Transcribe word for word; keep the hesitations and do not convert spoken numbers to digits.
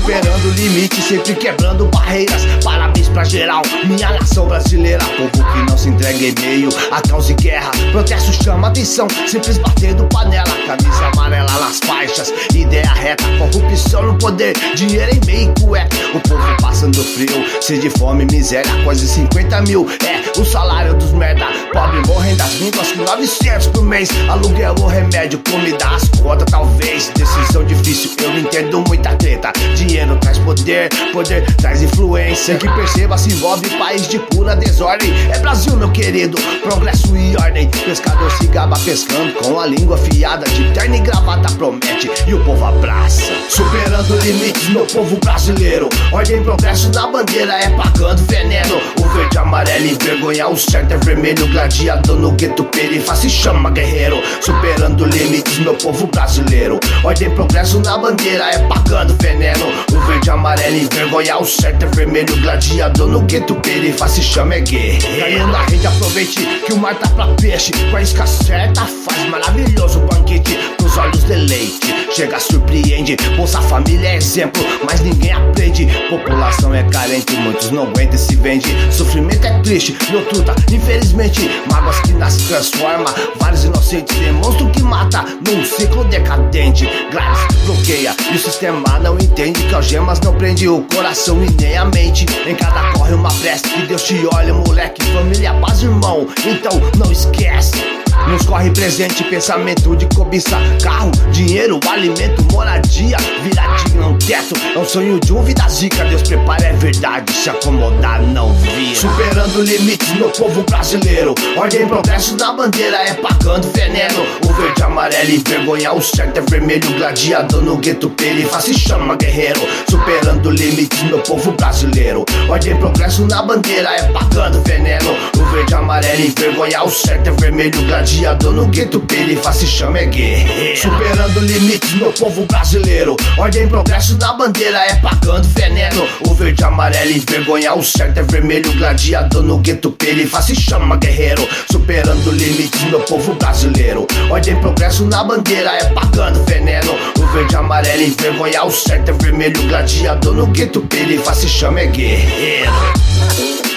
superando o limite, sempre quebrando barreiras. Parabéns pra geral, minha nação brasileira. Povo que não se entrega em meio a causa e guerra. Protesto chama atenção, simples batendo panela. Camisa amarela nas faixas, ideia reta. Corrupção no poder, dinheiro em meio e cueca. O povo passando frio, sede, fome, miséria. Quase cinquenta mil, é o salário dos merda. Pobre morrendo das línguas com novecentos por mês. Aluguel ou remédio, comida, as contas talvez. Decisão difícil, eu não entendo muita treta. Dinheiro traz poder, poder traz influência. Que perceba, se envolve país de pura desordem. É Brasil, meu querido, progresso e ordem. Pescador se gaba pescando com a língua afiada. De terno e gravata promete e o povo abraça. Superando limites, meu povo brasileiro. Ordem, progresso na bandeira, é pagando veneno. O verde, amarelo, envergonhar o certo é vermelho. Gladiador no gueto, perifa, se chama guerreiro. Superando limites, meu povo brasileiro. Ordem, progresso na bandeira, é pagando veneno. O verde, amarelo, envergonhar o certo é vermelho. Gladiador no gueto, perifa, se chama é guerreiro. Ganhando a rede, aproveite que o mar tá pra peixe. Com a isca certa, faz maravilhoso banquete. Pros olhos deleite, chega, surpreende. Bolsa Família é exemplo, mas ninguém aprende. População é carente, muitos não aguentam e se vende. Sofrimento é triste, meu truta, infelizmente. Mágoas que nascem transforma, vários inocentes. Demonstro que mata num ciclo decadente. Grades bloqueia e o sistema não entende. Que algemas não prende o coração e nem a mente. Em cada corre uma prece, que Deus te olha, moleque. Família, paz, irmão, então não esquece. Nos corre presente, pensamento de cobiça. Carro, dinheiro, alimento, moradia. Virar digno, um teto, é um sonho de um vida zica. Deus prepara, é verdade, se acomodar não vira. Superando limites, meu povo brasileiro. Ordem, progresso na bandeira, é pagando veneno. O verde, amarelo, envergonhar o certo é vermelho. Gladiador no gueto, perifa, se chama guerreiro. Superando limites, meu povo brasileiro. Ordem, progresso na bandeira, é pagando veneno. O verde, amarelo, envergonhar o certo é vermelho. Gladiador no gueto, perifa, se chama é guerreiro. Superando limites, meu povo brasileiro. Ordem, progresso na bandeira, é pagando veneno. O verde, amarelo, envergonhar o certo é vermelho. Gladiador no gueto, perifa, se chama guerreiro. Superando limites, meu povo brasileiro. Ordem, progresso na bandeira, é pagando veneno. O verde, amarelo, envergonhar o certo é vermelho. Gladiador no gueto, perifa, se chama é guerreiro.